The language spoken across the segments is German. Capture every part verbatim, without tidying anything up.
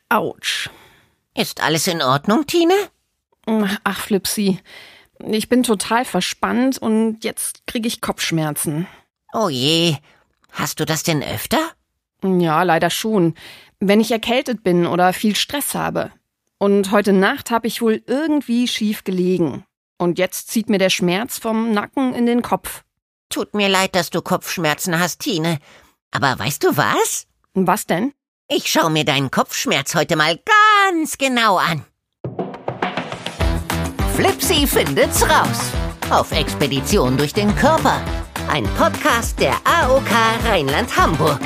Autsch. Ist alles in Ordnung, Tine? Ach, Flipsi, ich bin total verspannt und jetzt kriege ich Kopfschmerzen. Oh je, hast du das denn öfter? Ja, leider schon. Wenn ich erkältet bin oder viel Stress habe. Und heute Nacht habe ich wohl irgendwie schief gelegen. Und jetzt zieht mir der Schmerz vom Nacken in den Kopf. Tut mir leid, dass du Kopfschmerzen hast, Tine. Aber weißt du was? Was denn? Ich schaue mir deinen Kopfschmerz heute mal ganz genau an. Flipsi findet's raus. Auf Expedition durch den Körper. Ein Podcast der A O K Rheinland-Hamburg.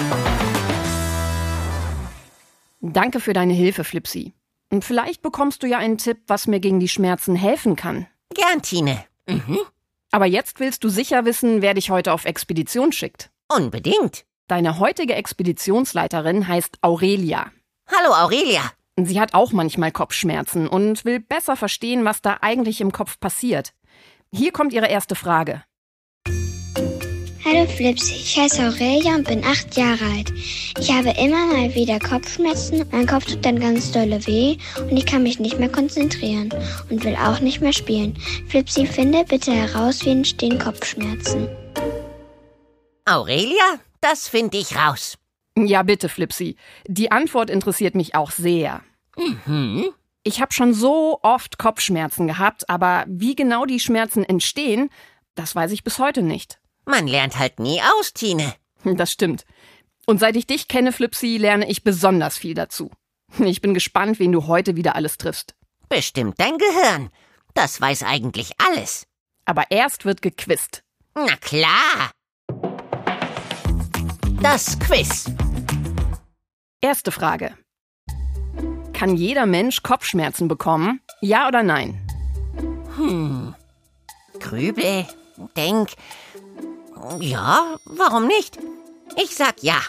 Danke für deine Hilfe, Flipsi. Und vielleicht bekommst du ja einen Tipp, was mir gegen die Schmerzen helfen kann. Gern, Tine. Mhm. Aber jetzt willst du sicher wissen, wer dich heute auf Expedition schickt. Unbedingt. Deine heutige Expeditionsleiterin heißt Aurelia. Hallo, Aurelia. Sie hat auch manchmal Kopfschmerzen und will besser verstehen, was da eigentlich im Kopf passiert. Hier kommt ihre erste Frage. Hallo Flipsi, ich heiße Aurelia und bin acht Jahre alt. Ich habe immer mal wieder Kopfschmerzen, mein Kopf tut dann ganz dolle weh und ich kann mich nicht mehr konzentrieren und will auch nicht mehr spielen. Flipsi, finde bitte heraus, wie entstehen Kopfschmerzen. Aurelia, das finde ich raus. Ja, bitte, Flipsi. Die Antwort interessiert mich auch sehr. Mhm. Ich habe schon so oft Kopfschmerzen gehabt, aber wie genau die Schmerzen entstehen, das weiß ich bis heute nicht. Man lernt halt nie aus, Tine. Das stimmt. Und seit ich dich kenne, Flipsi, lerne ich besonders viel dazu. Ich bin gespannt, wen du heute wieder alles triffst. Bestimmt dein Gehirn. Das weiß eigentlich alles. Aber erst wird gequizt. Na klar. Das Quiz. Erste Frage. Kann jeder Mensch Kopfschmerzen bekommen? Ja oder nein? Hm. Grübel, denk. Ja, warum nicht? Ich sag ja.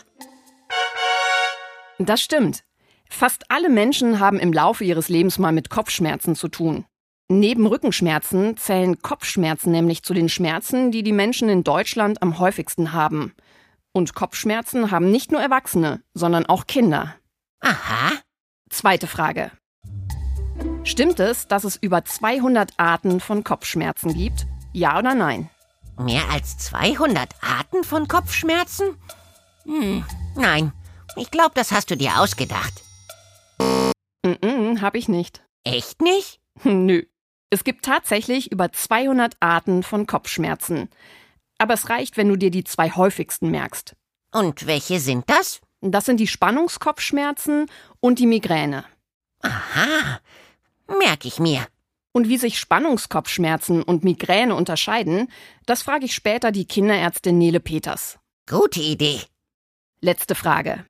Das stimmt. Fast alle Menschen haben im Laufe ihres Lebens mal mit Kopfschmerzen zu tun. Neben Rückenschmerzen zählen Kopfschmerzen nämlich zu den Schmerzen, die die Menschen in Deutschland am häufigsten haben. Und Kopfschmerzen haben nicht nur Erwachsene, sondern auch Kinder. Aha. Zweite Frage. Stimmt es, dass es über zweihundert Arten von Kopfschmerzen gibt? Ja oder nein? Mehr als zweihundert Arten von Kopfschmerzen? Hm, nein. Ich glaube, das hast du dir ausgedacht. Mm-mm, hab ich nicht. Echt nicht? Nö. Es gibt tatsächlich über zweihundert Arten von Kopfschmerzen. Aber es reicht, wenn du dir die zwei häufigsten merkst. Und welche sind das? Das sind die Spannungskopfschmerzen und die Migräne. Aha, merke ich mir. Und wie sich Spannungskopfschmerzen und Migräne unterscheiden, das frage ich später die Kinderärztin Nele Peters. Gute Idee. Letzte Frage.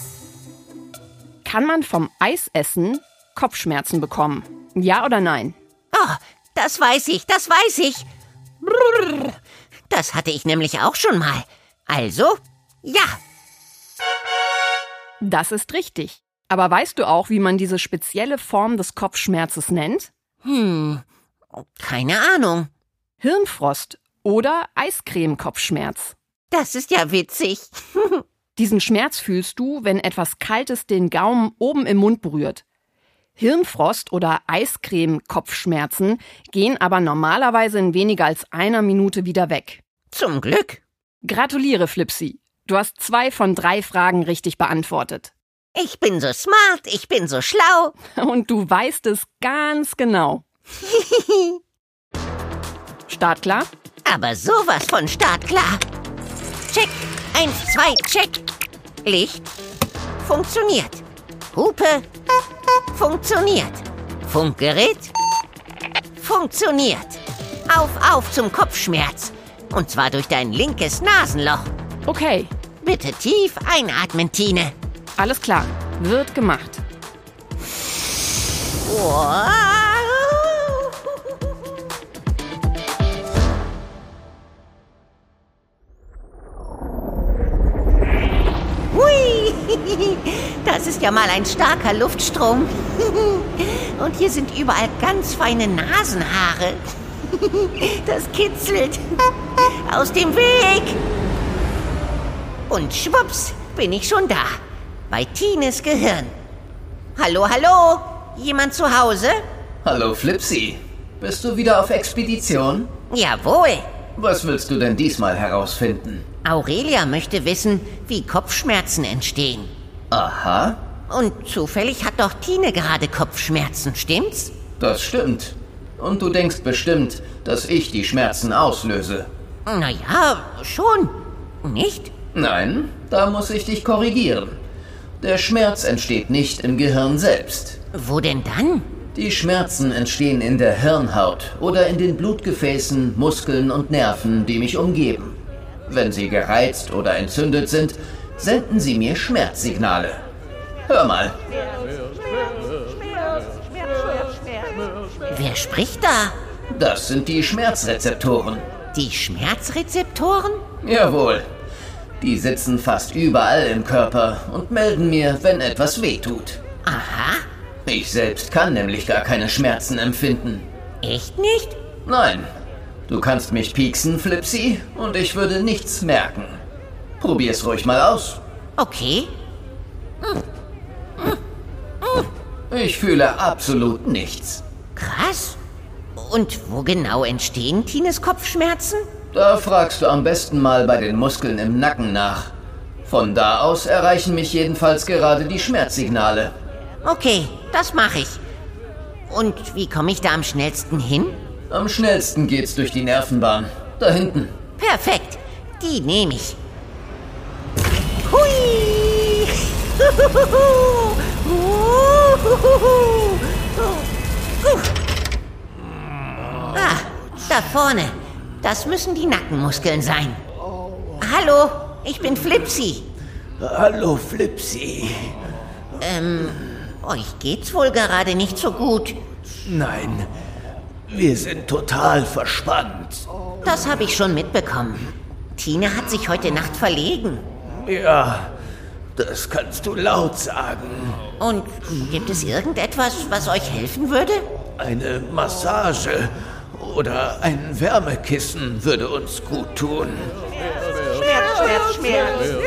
Kann man vom Eisessen Kopfschmerzen bekommen? Ja oder nein? Oh, das weiß ich, das weiß ich. Brrr. Das hatte ich nämlich auch schon mal. Also, ja. Das ist richtig. Aber weißt du auch, wie man diese spezielle Form des Kopfschmerzes nennt? Hm, keine Ahnung. Hirnfrost oder Eiscreme-Kopfschmerz. Das ist ja witzig. Diesen Schmerz fühlst du, wenn etwas Kaltes den Gaumen oben im Mund berührt. Hirnfrost oder Eiscreme-Kopfschmerzen gehen aber normalerweise in weniger als einer Minute wieder weg. Zum Glück. Gratuliere, Flipsi. Du hast zwei von drei Fragen richtig beantwortet. Ich bin so smart, ich bin so schlau. Und du weißt es ganz genau. Startklar? Aber sowas von startklar. Check, eins, zwei, check. Licht, funktioniert. Hupe, funktioniert. Funkgerät, funktioniert. Auf, auf zum Kopfschmerz. Und zwar durch dein linkes Nasenloch. Okay. Bitte tief einatmen, Tine. Alles klar, wird gemacht. Wow. Hui, das ist ja mal ein starker Luftstrom. Und hier sind überall ganz feine Nasenhaare. Das kitzelt. Aus dem Weg. Und schwupps bin ich schon da. Bei Tines Gehirn. Hallo, hallo? Jemand zu Hause? Hallo Flipsy. Bist du wieder auf Expedition? Jawohl. Was willst du denn diesmal herausfinden? Aurelia möchte wissen, wie Kopfschmerzen entstehen. Aha. Und zufällig hat doch Tine gerade Kopfschmerzen, stimmt's? Das stimmt. Und du denkst bestimmt, dass ich die Schmerzen auslöse. Na ja, schon. Nicht? Nein, da muss ich dich korrigieren. Der Schmerz entsteht nicht im Gehirn selbst. Wo denn dann? Die Schmerzen entstehen in der Hirnhaut oder in den Blutgefäßen, Muskeln und Nerven, die mich umgeben. Wenn sie gereizt oder entzündet sind, senden sie mir Schmerzsignale. Hör mal. Wer spricht da? Das sind die Schmerzrezeptoren. Die Schmerzrezeptoren? Jawohl. Die sitzen fast überall im Körper und melden mir, wenn etwas wehtut. Aha. Ich selbst kann nämlich gar keine Schmerzen empfinden. Echt nicht? Nein. Du kannst mich pieksen, Flipsy, und ich würde nichts merken. Probier's ruhig mal aus. Okay. Ich fühle absolut nichts. Krass. Und wo genau entstehen Tines Kopfschmerzen? Da fragst du am besten mal bei den Muskeln im Nacken nach. Von da aus erreichen mich jedenfalls gerade die Schmerzsignale. Okay, das mache ich. Und wie komme ich da am schnellsten hin? Am schnellsten geht's durch die Nervenbahn. Da hinten. Perfekt, die nehme ich. Hui! Ah, da vorne. Das müssen die Nackenmuskeln sein. Hallo, ich bin Flipsy. Hallo, Flipsy. Ähm, euch geht's wohl gerade nicht so gut. Nein, wir sind total verspannt. Das habe ich schon mitbekommen. Tine hat sich heute Nacht verlegen. Ja, das kannst du laut sagen. Und gibt es irgendetwas, was euch helfen würde? Eine Massage oder ein Wärmekissen würde uns gut tun. Schmerz, Schmerz, Schmerz.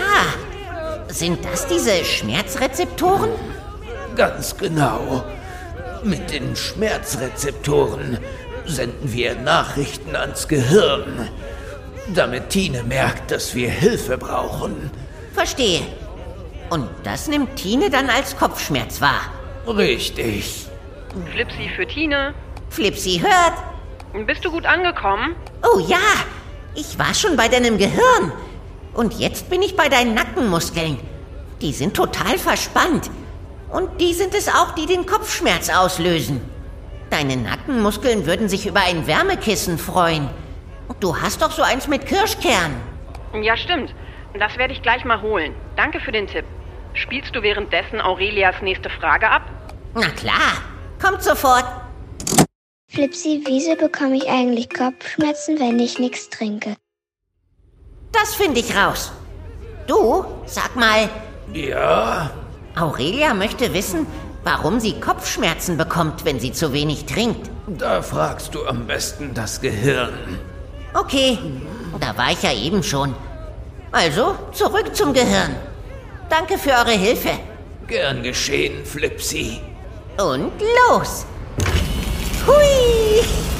Ah, sind das diese Schmerzrezeptoren? Ganz genau. Mit den Schmerzrezeptoren senden wir Nachrichten ans Gehirn, damit Tine merkt, dass wir Hilfe brauchen. Verstehe. Und das nimmt Tine dann als Kopfschmerz wahr. Richtig. Flipsy für Tine. Flipsy hört. Bist du gut angekommen? Oh ja, ich war schon bei deinem Gehirn. Und jetzt bin ich bei deinen Nackenmuskeln. Die sind total verspannt. Und die sind es auch, die den Kopfschmerz auslösen. Deine Nackenmuskeln würden sich über ein Wärmekissen freuen. Du hast doch so eins mit Kirschkern. Ja, stimmt. Das werde ich gleich mal holen. Danke für den Tipp. Spielst du währenddessen Aurelias nächste Frage ab? Na klar, kommt sofort. Flipsy, wieso bekomme ich eigentlich Kopfschmerzen, wenn ich nichts trinke? Das finde ich raus. Du, sag mal, Ja, Aurelia möchte wissen, warum sie Kopfschmerzen bekommt, wenn sie zu wenig trinkt. da fragst du am besten das Gehirn. Okay, da war ich ja eben schon. Also, zurück zum Gehirn. Danke für eure Hilfe. Gern geschehen, Flipsy. Und los! Hui!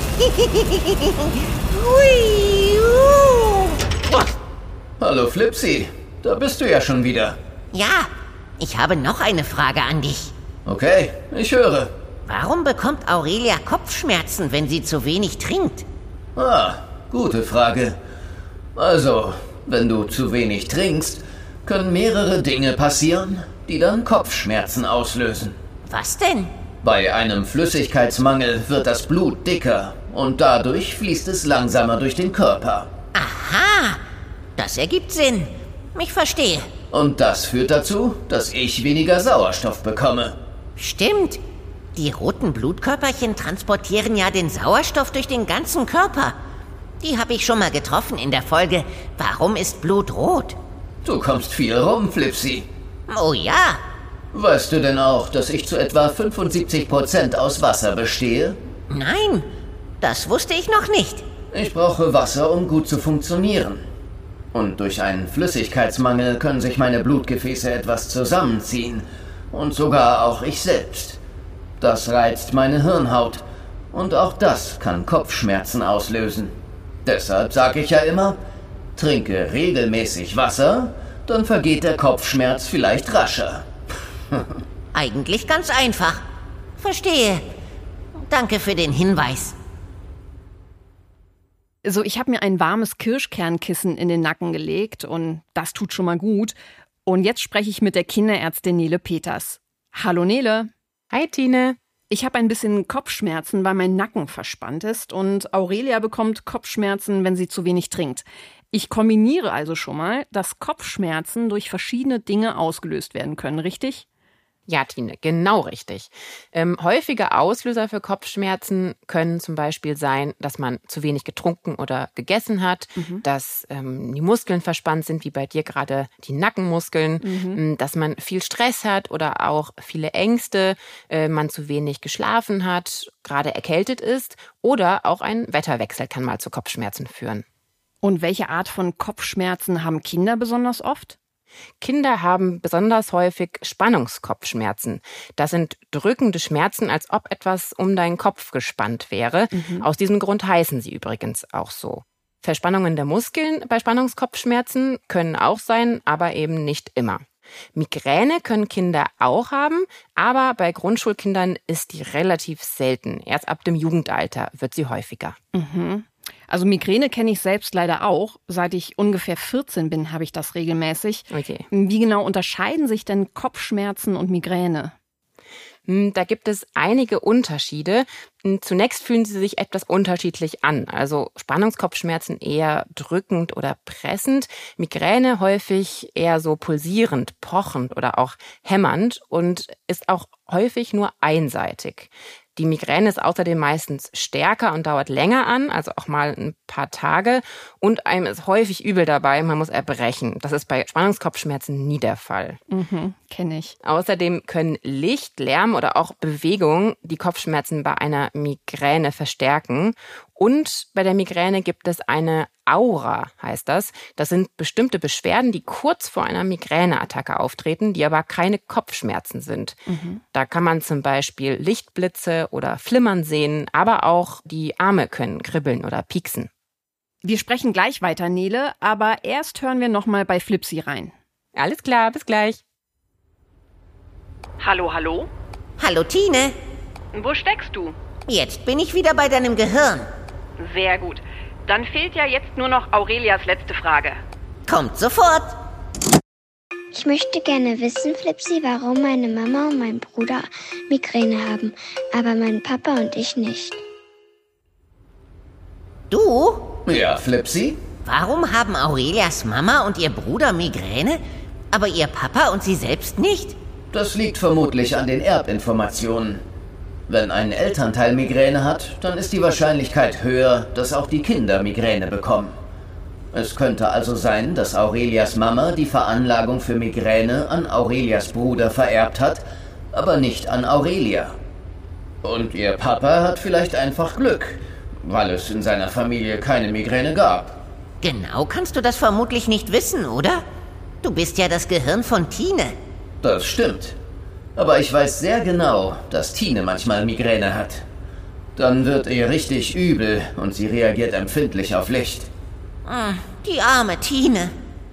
Hui! Uh. Hallo Flipsy, da bist du ja schon wieder. Ja, ich habe noch eine Frage an dich. Okay, ich höre. Warum bekommt Aurelia Kopfschmerzen, wenn sie zu wenig trinkt? Ah, gute Frage. Also, wenn du zu wenig trinkst, können mehrere Dinge passieren, die dann Kopfschmerzen auslösen. Was denn? Bei einem Flüssigkeitsmangel wird das Blut dicker und dadurch fließt es langsamer durch den Körper. Aha, das ergibt Sinn. Ich verstehe. Und das führt dazu, dass ich weniger Sauerstoff bekomme. Stimmt. Die roten Blutkörperchen transportieren ja den Sauerstoff durch den ganzen Körper. Die habe ich schon mal getroffen in der Folge Warum ist Blut rot? Du kommst viel rum, Flipsy. Oh ja. Weißt du denn auch, dass ich zu etwa fünfundsiebzig Prozent aus Wasser bestehe? Nein, das wusste ich noch nicht. Ich brauche Wasser, um gut zu funktionieren. Und durch einen Flüssigkeitsmangel können sich meine Blutgefäße etwas zusammenziehen. und sogar auch ich selbst. Das reizt meine Hirnhaut und auch das kann Kopfschmerzen auslösen. Deshalb sage ich ja immer, trinke regelmäßig Wasser, dann vergeht der Kopfschmerz vielleicht rascher. Eigentlich ganz einfach. Verstehe. Danke für den Hinweis. So, ich habe mir ein warmes Kirschkernkissen in den Nacken gelegt und das tut schon mal gut. Und jetzt spreche ich mit der Kinderärztin Nele Peters. Hallo Nele. Hi Tine. Ich habe ein bisschen Kopfschmerzen, weil mein Nacken verspannt ist und Aurelia bekommt Kopfschmerzen, wenn sie zu wenig trinkt. Ich kombiniere also schon mal, dass Kopfschmerzen durch verschiedene Dinge ausgelöst werden können, richtig? Ja, Tine, genau richtig. Ähm, häufige Auslöser für Kopfschmerzen können zum Beispiel sein, dass man zu wenig getrunken oder gegessen hat, mhm. dass ähm, die Muskeln verspannt sind, wie bei dir gerade die Nackenmuskeln, mhm. dass man viel Stress hat oder auch viele Ängste, äh, man zu wenig geschlafen hat, gerade erkältet ist oder auch ein Wetterwechsel kann mal zu Kopfschmerzen führen. Und welche Art von Kopfschmerzen haben Kinder besonders oft? Kinder haben besonders häufig Spannungskopfschmerzen. Das sind drückende Schmerzen, als ob etwas um deinen Kopf gespannt wäre. Mhm. Aus diesem Grund heißen sie übrigens auch so. Verspannungen der Muskeln bei Spannungskopfschmerzen können auch sein, aber eben nicht immer. Migräne können Kinder auch haben, aber bei Grundschulkindern ist die relativ selten. Erst ab dem Jugendalter wird sie häufiger. Mhm. Also Migräne kenne ich selbst leider auch. Seit ich ungefähr vierzehn bin, habe ich das regelmäßig. Okay. Wie genau unterscheiden sich denn Kopfschmerzen und Migräne? Da gibt es einige Unterschiede. Zunächst fühlen sie sich etwas unterschiedlich an. Also Spannungskopfschmerzen eher drückend oder pressend, Migräne häufig eher so pulsierend, pochend oder auch hämmernd und ist auch häufig nur einseitig. Die Migräne ist außerdem meistens stärker und dauert länger an, also auch mal ein paar Tage. Und einem ist häufig übel dabei, man muss erbrechen. Das ist bei Spannungskopfschmerzen nie der Fall. Mhm, kenne ich. Außerdem können Licht, Lärm oder auch Bewegung die Kopfschmerzen bei einer Migräne verstärken. Und bei der Migräne gibt es eine Aura, heißt das. Das sind bestimmte Beschwerden, die kurz vor einer Migräneattacke auftreten, die aber keine Kopfschmerzen sind. Mhm. Da kann man zum Beispiel Lichtblitze oder Flimmern sehen, aber auch die Arme können kribbeln oder pieksen. Wir sprechen gleich weiter, Nele, aber erst hören wir nochmal bei Flipsi rein. Alles klar, bis gleich. Hallo, hallo? Hallo Tine. Wo steckst du? Jetzt bin ich wieder bei deinem Gehirn. Sehr gut. Dann fehlt ja jetzt nur noch Aurelias letzte Frage. Kommt sofort. Ich möchte gerne wissen, Flipsi, warum meine Mama und mein Bruder Migräne haben, aber mein Papa und ich nicht. Du? Ja, Flipsi? Warum haben Aurelias Mama und ihr Bruder Migräne, aber ihr Papa und sie selbst nicht? Das liegt vermutlich an den Erbinformationen. Wenn ein Elternteil Migräne hat, dann ist die Wahrscheinlichkeit höher, dass auch die Kinder Migräne bekommen. Es könnte also sein, dass Aurelias Mama die Veranlagung für Migräne an Aurelias Bruder vererbt hat, aber nicht an Aurelia. Und ihr Papa hat vielleicht einfach Glück, weil es in seiner Familie keine Migräne gab. Genau kannst du das vermutlich nicht wissen, oder? Du bist ja das Gehirn von Tine. Das stimmt. Aber ich weiß sehr genau, dass Tine manchmal Migräne hat. Dann wird ihr richtig übel und sie reagiert empfindlich auf Licht. Die arme Tine.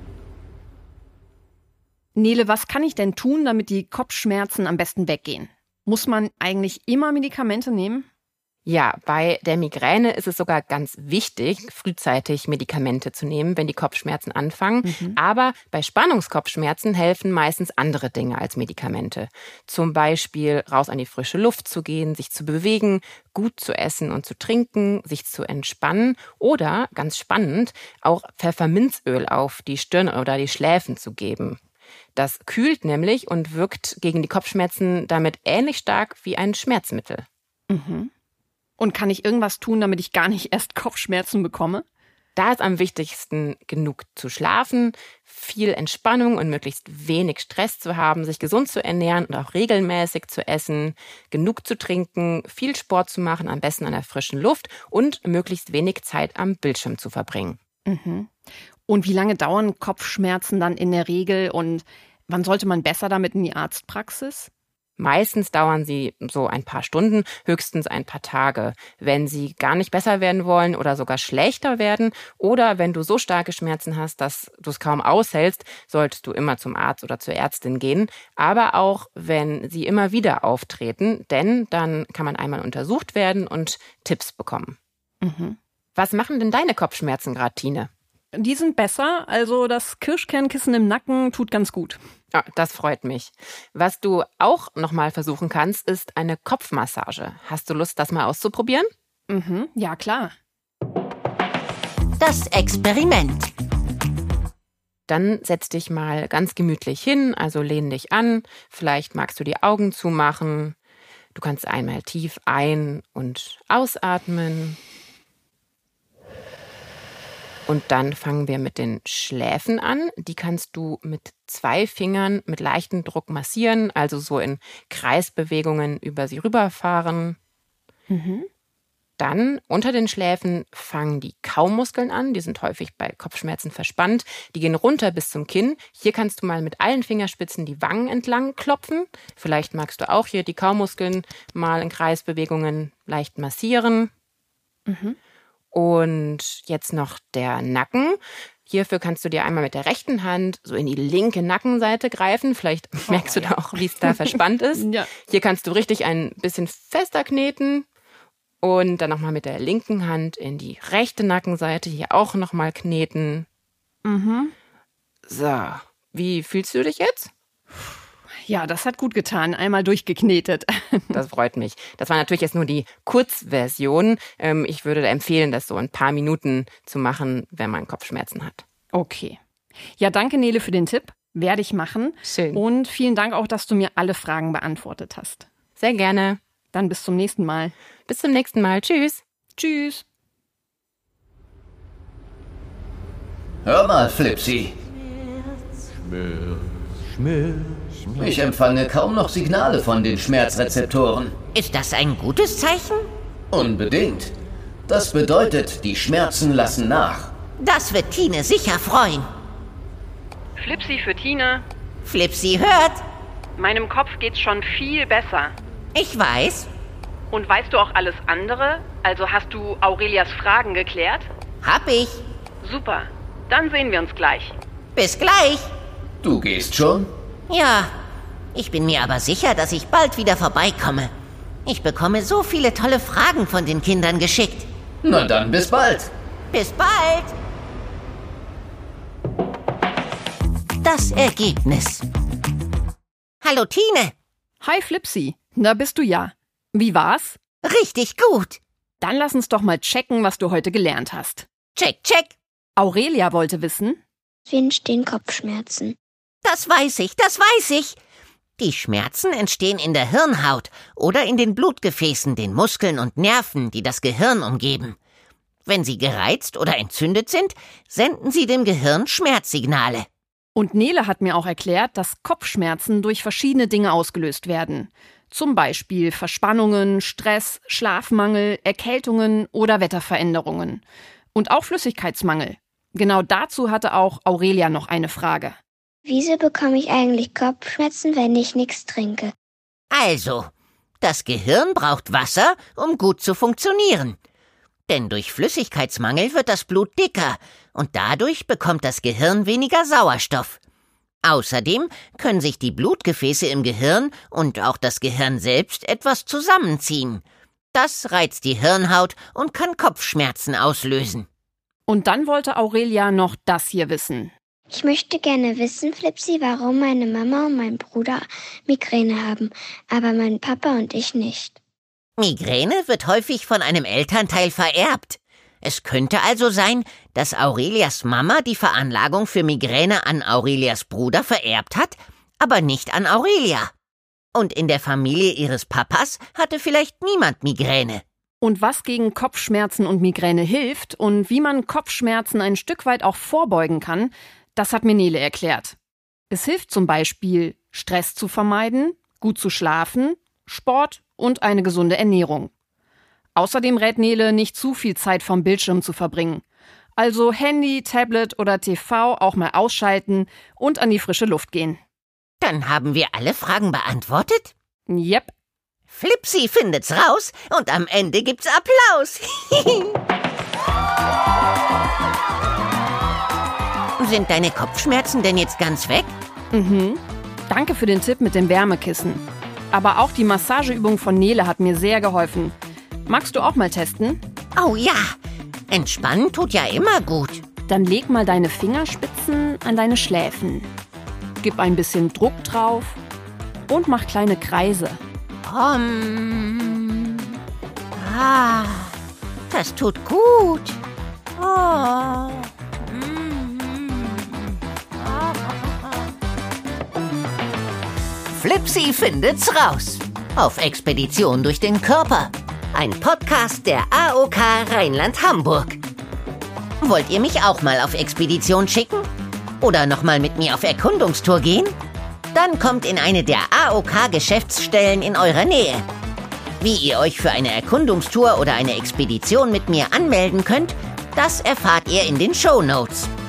Nele, was kann ich denn tun, damit die Kopfschmerzen am besten weggehen? Muss man eigentlich immer Medikamente nehmen? Ja, bei der Migräne ist es sogar ganz wichtig, frühzeitig Medikamente zu nehmen, wenn die Kopfschmerzen anfangen. Mhm. Aber bei Spannungskopfschmerzen helfen meistens andere Dinge als Medikamente. Zum Beispiel raus an die frische Luft zu gehen, sich zu bewegen, gut zu essen und zu trinken, sich zu entspannen oder, ganz spannend, auch Pfefferminzöl auf die Stirn oder die Schläfen zu geben. Das kühlt nämlich und wirkt gegen die Kopfschmerzen damit ähnlich stark wie ein Schmerzmittel. Mhm. Und kann ich irgendwas tun, damit ich gar nicht erst Kopfschmerzen bekomme? Da ist am wichtigsten, genug zu schlafen, viel Entspannung und möglichst wenig Stress zu haben, sich gesund zu ernähren und auch regelmäßig zu essen, genug zu trinken, viel Sport zu machen, am besten an der frischen Luft und möglichst wenig Zeit am Bildschirm zu verbringen. Mhm. Und wie lange dauern Kopfschmerzen dann in der Regel und Wann sollte man besser damit in die Arztpraxis? Meistens dauern sie so ein paar Stunden, höchstens ein paar Tage. Wenn sie gar nicht besser werden wollen oder sogar schlechter werden oder wenn du so starke Schmerzen hast, dass du es kaum aushältst, solltest du immer zum Arzt oder zur Ärztin gehen. Aber auch wenn sie immer wieder auftreten, denn dann kann man einmal untersucht werden und Tipps bekommen. Mhm. Was machen denn deine Kopfschmerzen gerade, Tine? Die sind besser, also das Kirschkernkissen im Nacken tut ganz gut. Ja, das freut mich. Was du auch nochmal versuchen kannst, ist eine Kopfmassage. Hast du Lust, das mal auszuprobieren? Mhm, ja klar. Das Experiment. Dann setz dich mal ganz gemütlich hin, also lehn dich an. Vielleicht magst du die Augen zumachen. Du kannst einmal tief ein- und ausatmen. Und dann fangen wir mit den Schläfen an. Die kannst du mit zwei Fingern mit leichtem Druck massieren, also so in Kreisbewegungen über sie rüberfahren. Mhm. Dann unter den Schläfen fangen die Kaumuskeln an. Die sind häufig bei Kopfschmerzen verspannt. Die gehen runter bis zum Kinn. Hier kannst du mal mit allen Fingerspitzen die Wangen entlang klopfen. Vielleicht magst du auch hier die Kaumuskeln mal in Kreisbewegungen leicht massieren. Mhm. Und jetzt noch der Nacken. Hierfür kannst du dir einmal mit der rechten Hand so in die linke Nackenseite greifen. Vielleicht merkst oh, du ja. da auch, wie es da verspannt ist. Ja. Hier kannst du richtig ein bisschen fester kneten. Und dann nochmal mit der linken Hand in die rechte Nackenseite. Hier auch nochmal kneten. Mhm. So, wie fühlst du dich jetzt? Ja, das hat gut getan. Einmal durchgeknetet. Das freut mich. Das war natürlich jetzt nur die Kurzversion. Ähm, ich würde empfehlen, das so ein paar Minuten zu machen, wenn man Kopfschmerzen hat. Okay. Ja, danke Nele für den Tipp. Werde ich machen. Schön. Und vielen Dank auch, dass du mir alle Fragen beantwortet hast. Sehr gerne. Dann bis zum nächsten Mal. Bis zum nächsten Mal. Tschüss. Tschüss. Hör mal, Flipsy. Ich empfange kaum noch Signale von den Schmerzrezeptoren. Ist das ein gutes Zeichen? Unbedingt. Das bedeutet, die Schmerzen lassen nach. Das wird Tine sicher freuen. Flipsy für Tine. Flipsy hört. Meinem Kopf geht's schon viel besser. Ich weiß. Und weißt du auch alles andere? Also hast du Aurelias Fragen geklärt? Hab ich. Super. Dann sehen wir uns gleich. Bis gleich. Du gehst schon? Ja, ich bin mir aber sicher, dass ich bald wieder vorbeikomme. Ich bekomme so viele tolle Fragen von den Kindern geschickt. Na dann, bis bald. Bis bald. Das Ergebnis. Hallo Tine. Hi Flipsy. Da bist du ja. Wie war's? Richtig gut. Dann lass uns doch mal checken, was du heute gelernt hast. Check, check. Aurelia wollte wissen. Wie entstehen Kopfschmerzen? Das weiß ich, das weiß ich. Die Schmerzen entstehen in der Hirnhaut oder in den Blutgefäßen, den Muskeln und Nerven, die das Gehirn umgeben. Wenn sie gereizt oder entzündet sind, senden sie dem Gehirn Schmerzsignale. Und Nele hat mir auch erklärt, dass Kopfschmerzen durch verschiedene Dinge ausgelöst werden. Zum Beispiel Verspannungen, Stress, Schlafmangel, Erkältungen oder Wetterveränderungen. Und auch Flüssigkeitsmangel. Genau dazu hatte auch Aurelia noch eine Frage. Wieso bekomme ich eigentlich Kopfschmerzen, wenn ich nichts trinke? Also, das Gehirn braucht Wasser, um gut zu funktionieren. Denn durch Flüssigkeitsmangel wird das Blut dicker und dadurch bekommt das Gehirn weniger Sauerstoff. Außerdem können sich die Blutgefäße im Gehirn und auch das Gehirn selbst etwas zusammenziehen. Das reizt die Hirnhaut und kann Kopfschmerzen auslösen. Und dann wollte Aurelia noch das hier wissen. Ich möchte gerne wissen, Flipsy, warum meine Mama und mein Bruder Migräne haben, aber mein Papa und ich nicht. Migräne wird häufig von einem Elternteil vererbt. Es könnte also sein, dass Aurelias Mama die Veranlagung für Migräne an Aurelias Bruder vererbt hat, aber nicht an Aurelia. Und in der Familie ihres Papas hatte vielleicht niemand Migräne. Und was gegen Kopfschmerzen und Migräne hilft und wie man Kopfschmerzen ein Stück weit auch vorbeugen kann, das hat mir Nele erklärt. Es hilft zum Beispiel, Stress zu vermeiden, gut zu schlafen, Sport und eine gesunde Ernährung. Außerdem rät Nele, nicht zu viel Zeit vom Bildschirm zu verbringen. Also Handy, Tablet oder T V auch mal ausschalten und an die frische Luft gehen. Dann haben wir alle Fragen beantwortet? Yep. Flipsi findet's raus und am Ende gibt's Applaus. Sind deine Kopfschmerzen denn jetzt ganz weg? Mhm. Danke für den Tipp mit dem Wärmekissen. Aber auch die Massageübung von Nele hat mir sehr geholfen. Magst du auch mal testen? Oh ja, entspannen tut ja immer gut. Dann leg mal deine Fingerspitzen an deine Schläfen. Gib ein bisschen Druck drauf und mach kleine Kreise. Um, ah, das tut gut. Oh. Flipsi findet's raus. Auf Expedition durch den Körper. Ein Podcast der A O K Rheinland-Hamburg. Wollt ihr mich auch mal auf Expedition schicken? Oder nochmal mit mir auf Erkundungstour gehen? Dann kommt in eine der A O K-Geschäftsstellen in eurer Nähe. Wie ihr euch für eine Erkundungstour oder eine Expedition mit mir anmelden könnt, das erfahrt ihr in den Shownotes.